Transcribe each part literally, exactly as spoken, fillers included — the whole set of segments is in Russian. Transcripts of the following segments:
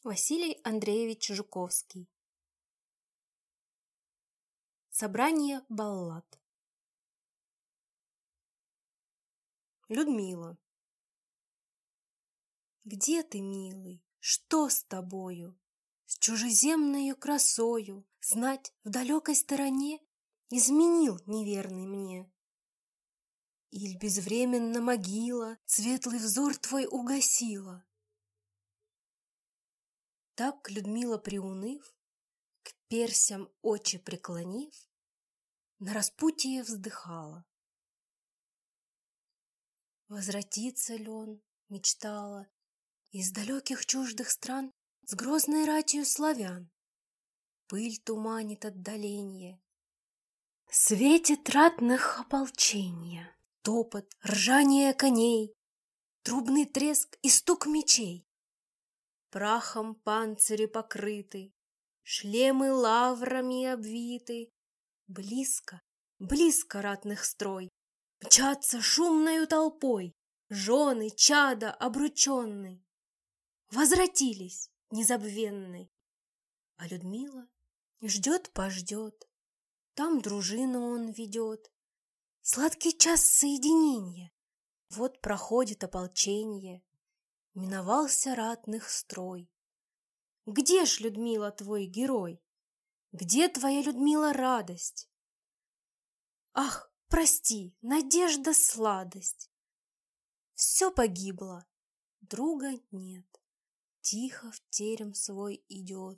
Василий Андреевич Жуковский. Собрание баллад. Людмила. Где ты, милый? Что с тобою? С чужеземною красою знать в далекой стороне изменил неверный мне. Иль безвременно могила светлый взор твой угасила. Так Людмила, приуныв, к персям очи преклонив, на распутье вздыхала. Возвратится ли он, мечтала, из далеких чуждых стран с грозной ратью славян? Пыль туманит отдаленье, светит ратных ополченья, топот, ржание коней, трубный треск и стук мечей. Прахом панцири покрыты, шлемы лаврами обвиты. Близко, близко ратных строй, мчатся шумною толпой жены, чада обрученной. Возвратились незабвенной, а Людмила ждет-пождет, там дружину он ведет. Сладкий час соединения, вот проходит ополченье, миновался ратных строй. Где ж, Людмила, твой герой? Где твоя, Людмила, радость? Ах, прости, надежда, сладость. Все погибло, друга нет, тихо в терем свой идет.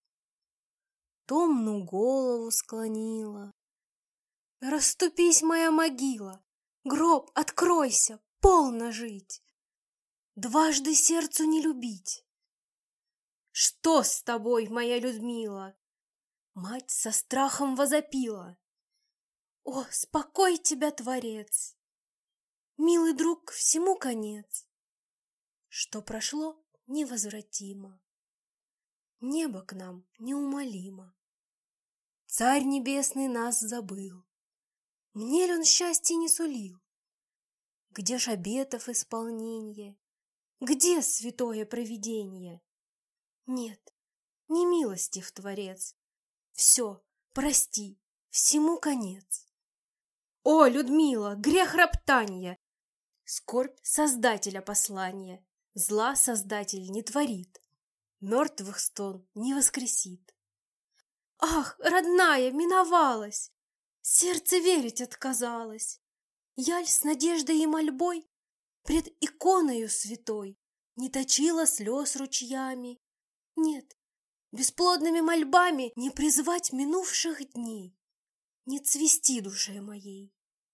Томну голову склонила. Расступись, моя могила, гроб, откройся, полно жить, дважды сердцу не любить. Что с тобой, моя Людмила? Мать со страхом возопила. О, спокой тебя, Творец! Милый друг, всему конец. Что прошло, невозвратимо. Небо к нам неумолимо. Царь небесный нас забыл. Мне ли он счастья не сулил? Где ж обетов исполнение? Где святое провиденье? Нет, не милостив Творец. Все, прости, всему конец. О, Людмила, грех роптанья! Скорбь Создателя послания. Зла Создатель не творит, мертвых стон не воскресит. Ах, родная, миновалась! Сердце верить отказалось. Яль с надеждой и мольбой пред иконою святой не точила слез ручьями. Нет, бесплодными мольбами не призвать минувших дней, не цвести душе моей.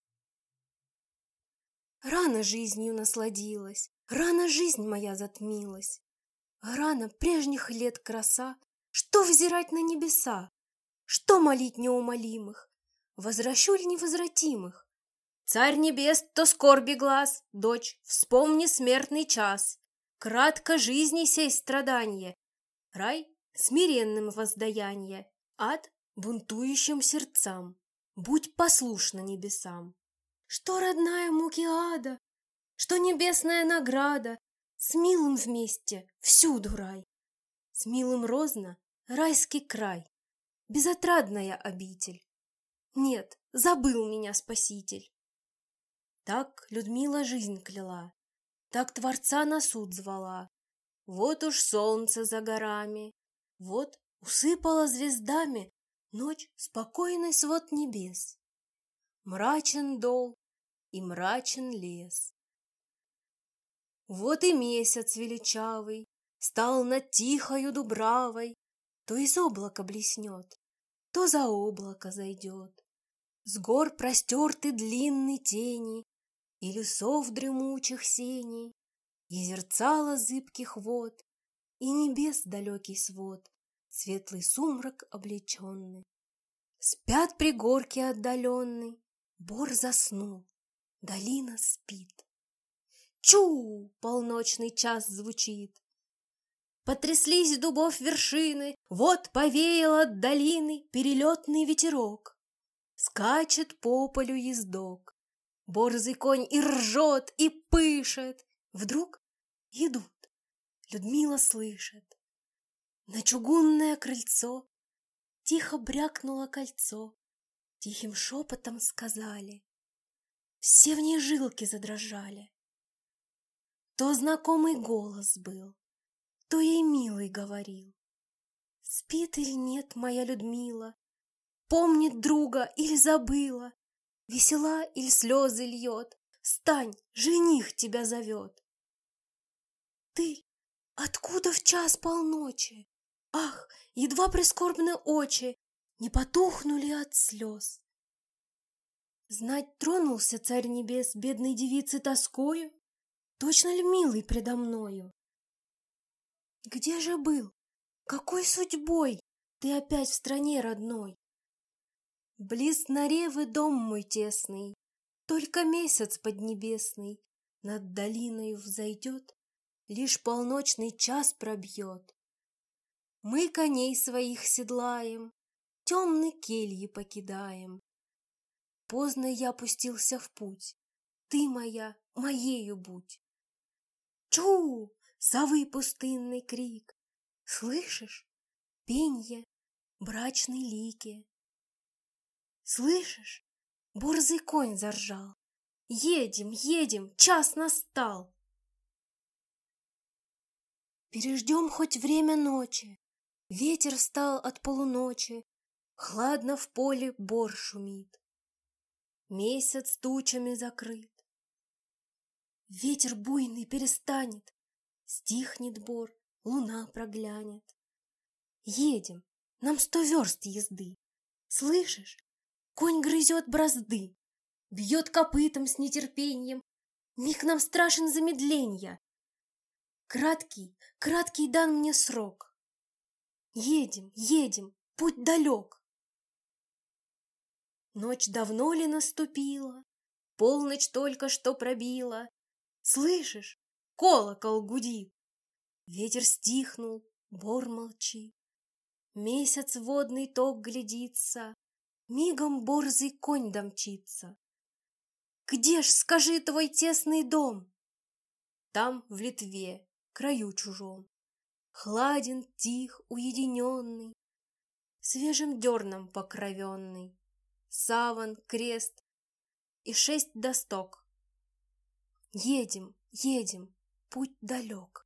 Рано жизнью насладилась, рано жизнь моя затмилась, рано прежних лет краса. Что взирать на небеса, что молить неумолимых, возвращу ли невозвратимых? Царь небес, то скорби глаз, дочь, вспомни смертный час. Кратко жизни сей страданье, рай смиренным воздаяние, ад бунтующим сердцам. Будь послушна небесам. Что родная муки ада, что небесная награда, с милым вместе всюду рай, с милым розно райский край, безотрадная обитель. Нет, забыл меня Спаситель. Так Людмила жизнь кляла, так Творца на суд звала. Вот уж солнце за горами, вот усыпала звездами ночь спокойный свод небес. Мрачен дол и мрачен лес. Вот и месяц величавый стал над тихою дубравой, то из облака блеснет, то за облако зайдет. С гор простерты длинные тени и лесов дремучих сеней, и зерцало зыбких вод, и небес далекий свод, светлый сумрак облеченный. Спят пригорки отдаленный, бор заснул, долина спит. Чу! Полночный час звучит. Потряслись дубов вершины, вот повеял от долины перелетный ветерок. Скачет по полю ездок, борзый конь и ржет, и пышет. Вдруг идут, Людмила слышит. На чугунное крыльцо тихо брякнуло кольцо, тихим шепотом сказали. Все в ней жилки задрожали. То знакомый голос был, то ей милый говорил. Спит или нет моя Людмила, помнит друга или забыла, весела или слезы льет, встань, жених тебя зовет. Ты откуда в час полночи? Ах, едва прискорбны очи не потухнули от слез. Знать, тронулся царь небес бедной девицы тоскою? Точно ли милый предо мною? Где же был? Какой судьбой ты опять в стране родной? Близ Наревы дом мой тесный, только месяц поднебесный над долиною взойдет, лишь полночный час пробьет. Мы коней своих седлаем, темны кельи покидаем. Поздно я пустился в путь, ты моя, моею будь. Чу! Совы пустынный крик, слышишь? Пенье брачной лики. Слышишь? Борзый конь заржал. Едем, едем, час настал. Переждем хоть время ночи. Ветер встал от полуночи, хладно в поле бор шумит. Месяц тучами закрыт. Ветер буйный перестанет, стихнет бор, луна проглянет. Едем, нам сто верст езды. Слышишь? Конь грызет бразды, бьет копытом с нетерпением. Миг нам страшен замедленья. Краткий, краткий дан мне срок. Едем, едем, путь далек. Ночь давно ли наступила? Полночь только что пробила. Слышишь? Колокол гудит. Ветер стихнул, бор молчит. Месяц водный ток глядится, мигом борзый конь домчится. Где ж, скажи, твой тесный дом? Там, в Литве, краю чужом. Хладен, тих, уединенный, свежим дерном покровенный. Саван, крест и шесть досток. Едем, едем, путь далек.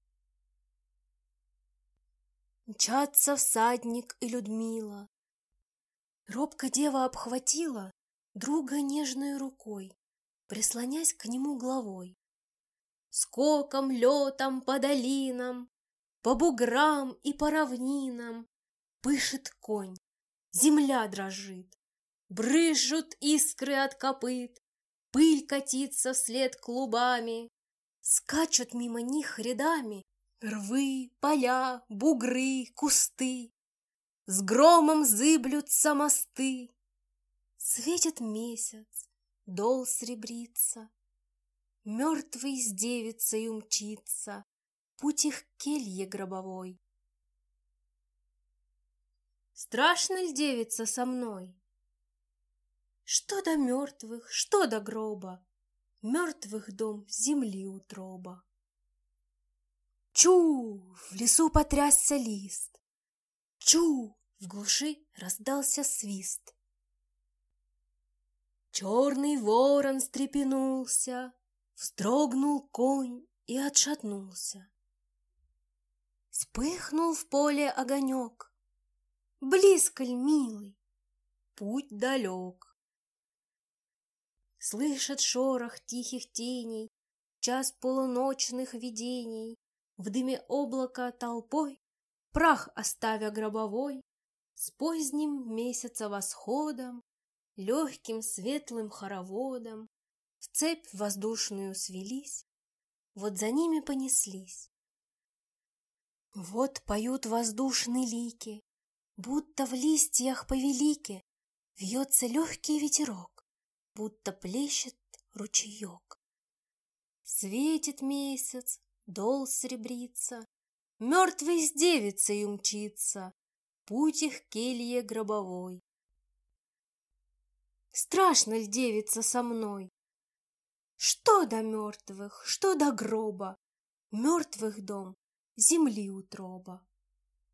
Мчатся всадник и Людмила. Робко дева обхватила друга нежной рукой, прислонясь к нему головой. Скоком, летом по долинам, по буграм и по равнинам пышет конь, земля дрожит, брызжут искры от копыт, пыль катится вслед клубами, скачут мимо них рядами рвы, поля, бугры, кусты. С громом зыблются мосты. Светит месяц, дол сребрится. Мертвый с девицей умчится, путь их к келье гробовой. Страшно ль девица со мной? Что до мертвых, что до гроба? Мертвых дом, земли утроба. Чу! В лесу потрясся лист. Чу! В глуши раздался свист. Черный ворон встрепенулся, вздрогнул конь и отшатнулся. Вспыхнул в поле огонек. Близко ль, милый? Путь далек. Слышат шорох тихих теней, час полуночных видений. В дыме облака толпой, прах оставя гробовой, с поздним месяца восходом, легким светлым хороводом в цепь воздушную свелись, вот за ними понеслись. Вот поют воздушные лики, будто в листьях повелике вьется легкий ветерок, будто плещет ручеек. Светит месяц, дол серебрится, мертвый с девицей умчится, путь их к келье гробовой. Страшно ль девица со мной? Что до мертвых, что до гроба? Мертвых дом, земли утроба.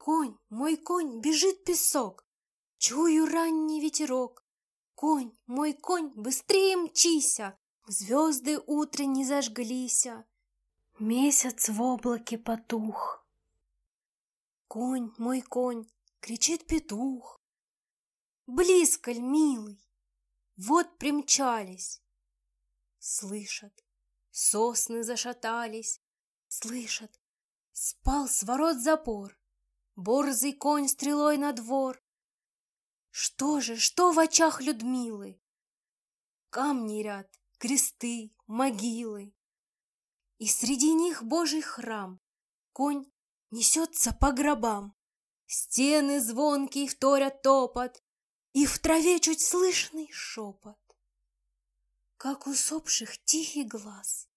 Конь, мой конь, бежит песок, чую ранний ветерок. Конь, мой конь, быстрее мчися, звезды утренней зажглися, месяц в облаке потух. Конь, мой конь, кричит петух. Близко ль, милый? Вот примчались. Слышат, сосны зашатались. Слышат, спал с ворот запор. Борзый конь стрелой на двор. Что же, что в очах Людмилы? Камни ряд, кресты, могилы. И среди них Божий храм. Конь несется по гробам. Стены звонкие вторят топот, и в траве чуть слышный шепот, как усопших тихий глаз.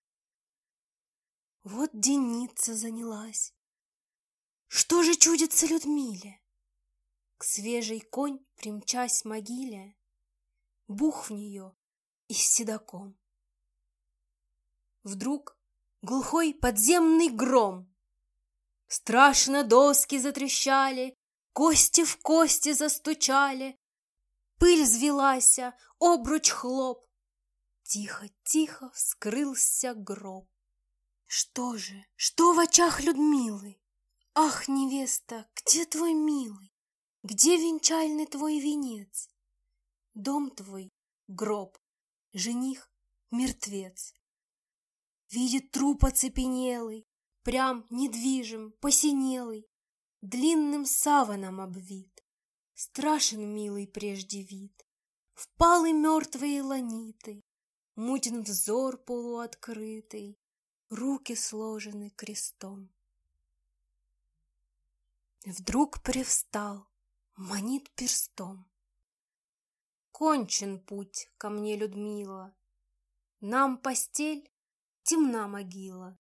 Вот денница занялась. Что же чудится Людмиле? К свежей конь, примчась могиле, бух в нее и с седаком. Вдруг глухой подземный гром. Страшно доски затрещали, кости в кости застучали, пыль взвелася, обруч хлоп. Тихо-тихо вскрылся гроб. Что же, что в очах Людмилы? Ах, невеста, где твой милый? Где венчальный твой венец? Дом твой — гроб, жених — мертвец. Видит труп оцепенелый, прям недвижим, посинелый, длинным саваном обвит. Страшен милый прежде вид, впалы мертвые ланиты, мутен взор полуоткрытый, руки сложены крестом. Вдруг привстал, манит перстом. Кончен путь ко мне, Людмила, нам постель, темна могила.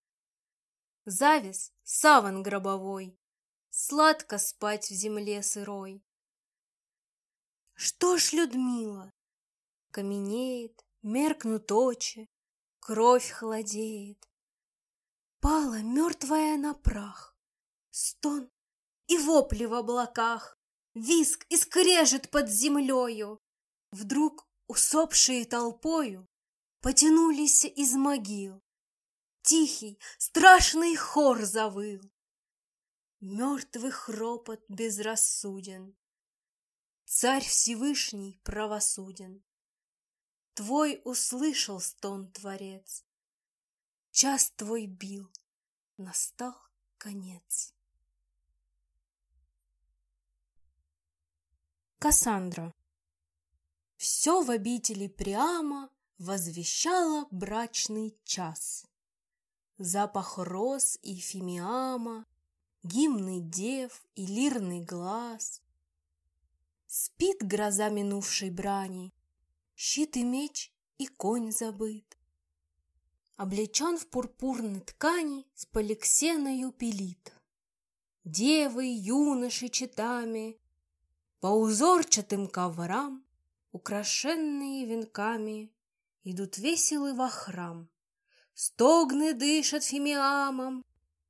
Завес — саван гробовой, сладко спать в земле сырой. Что ж, Людмила? Каменеет, меркнут очи, кровь холодеет. Пала мертвая на прах, стон и вопли в облаках, визг и скрежет под землею. Вдруг усопшие толпою потянулись из могил. Тихий, страшный хор завыл. Мертвый хропот безрассуден. Царь Всевышний правосуден. Твой услышал стон, Творец. Час твой бил, настал конец. Кассандра. Все в обители Приама возвещало брачный час. Запах роз и фимиама, гимны дев и лирный глаз. Спит гроза минувшей брани, щит и меч и конь забыт. Облечен в пурпурной ткани с поликсеною пелит. Девы, юноши четами по узорчатым коврам, украшенные венками, идут веселы во храм. Стогны дышат фимиамом.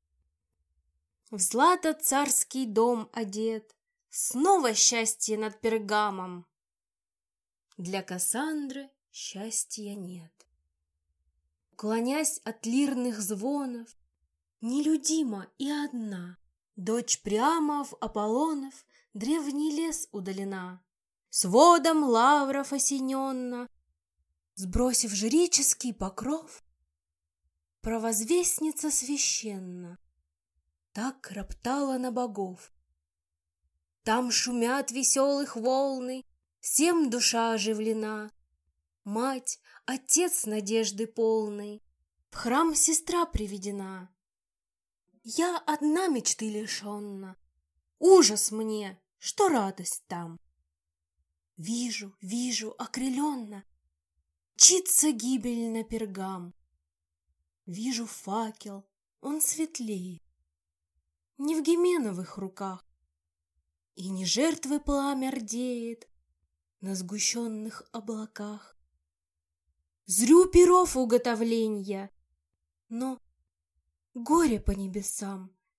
В злато царский дом одет, снова счастье над Пергамом. Для Кассандры счастья нет. Уклонясь от лирных звонов, нелюдима и одна, дочь Приамов Аполлонов, древний лес удалена, с водом лавров осененна, сбросив жреческий покров, провозвестница священна так роптала на богов. Там шумят веселых волны, всем душа оживлена. Мать, отец надежды полной, в храм сестра приведена. Я одна мечты лишенна, ужас мне, что радость там. Вижу, вижу, окрыленно, мчится гибель на Пергам. Вижу факел, он светлеет, не в гименовых руках, и не жертвы пламя рдеет на сгущенных облаках. Зрю перов уготовленья, но горе по небесам,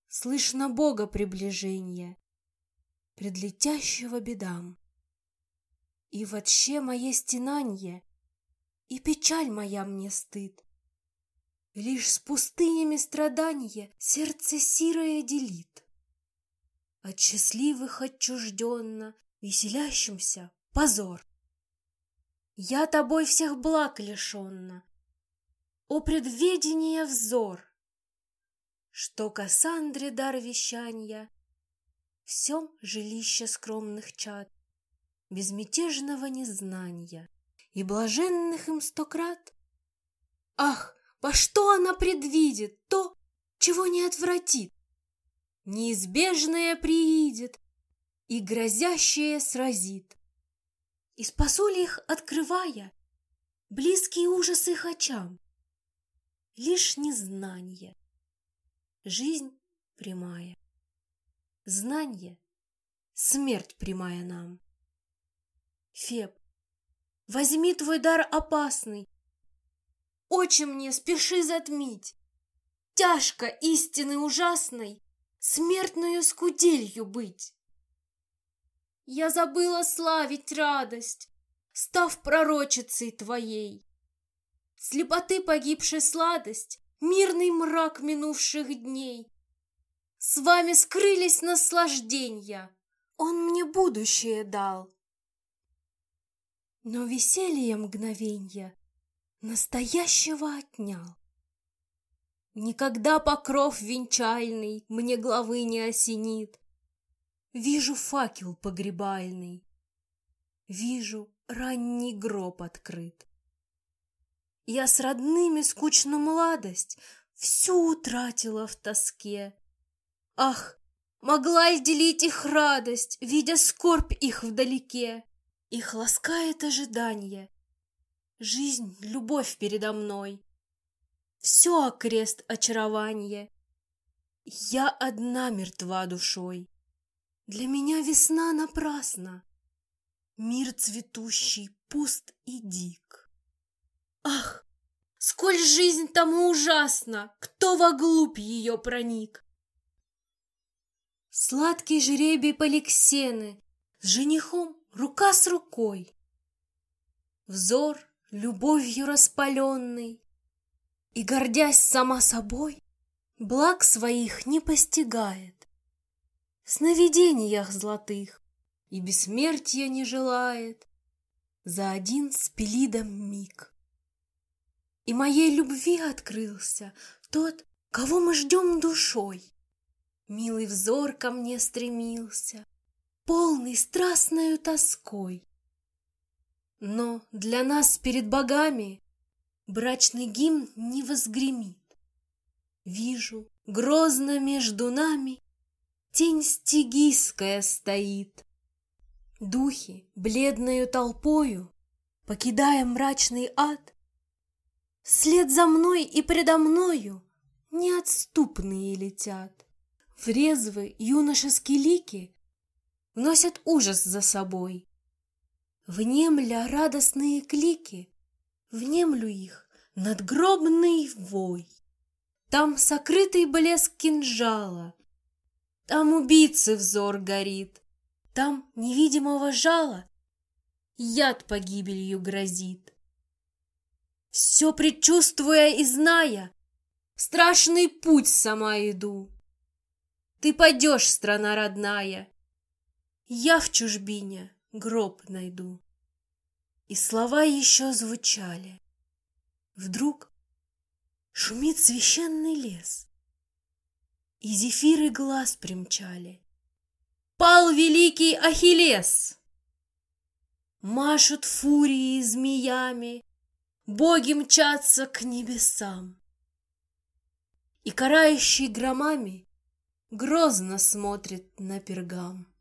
Слышно Бога приближение пред летящего бедам. И вообще мое стенанье, и печаль моя мне стыд. Лишь с пустынями страданье сердце сирое делит. От счастливых отчужденно, веселящимся позор. Я тобой всех благ лишенна, о предведение взор, что Кассандре дар вещанья, всем жилище скромных чад, безмятежного незнания и блаженных им сто крат. Ах, по что она предвидит то, чего не отвратит? Неизбежное приидет и грозящее сразит. И спасу ли их, открывая близкий ужас их очам? Лишь незнание, жизнь прямая, знанье — смерть прямая нам. Феб, возьми твой дар опасный, очи мне спеши затмить. Тяжко истины ужасной смертную скуделью быть. Я забыла славить радость, став пророчицей твоей. Слепоты погибшей сладость, мирный мрак минувших дней. С вами скрылись наслажденья, он мне будущее дал. Но веселье мгновенья настоящего отнял. Никогда покров венчальный мне главы не осенит. Вижу факел погребальный, вижу ранний гроб открыт. Я с родными скучную младость всю утратила в тоске. Ах, могла ли делить их радость, видя скорбь их вдалеке? Их ласкает ожидание, жизнь, любовь передо мной. Все окрест очарование. Я одна мертва душой. Для меня весна напрасна. Мир цветущий пуст и дик. Ах, сколь жизнь тому ужасна, кто воглубь ее проник. Сладкий жребий Поликсены, с женихом рука с рукой. Взор любовью распаленный, и, гордясь сама собой, благ своих не постигает. В сновидениях золотых и бессмертия не желает за один с Пелидом миг. И моей любви открылся тот, кого мы ждем душой. Милый взор ко мне стремился, полный страстною тоской. Но для нас перед богами брачный гимн не возгремит. Вижу, грозно между нами тень стигийская стоит. Духи, бледною толпою, покидая мрачный ад, вслед за мной и предо мною неотступные летят. В резвы юношеские лики вносят ужас за собой. Внемля радостные клики, внемлю их надгробный вой. Там сокрытый блеск кинжала, там убийцы взор горит, там невидимого жала яд погибелью грозит. Все предчувствуя и зная, в страшный путь сама иду. Ты пойдешь, страна родная, я в чужбине гроб найду. И слова еще звучали. Вдруг шумит священный лес, и зефиры глаз примчали. Пал великий Ахиллес! Машут фурии змеями, боги мчатся к небесам. И карающий громами грозно смотрит на пергам.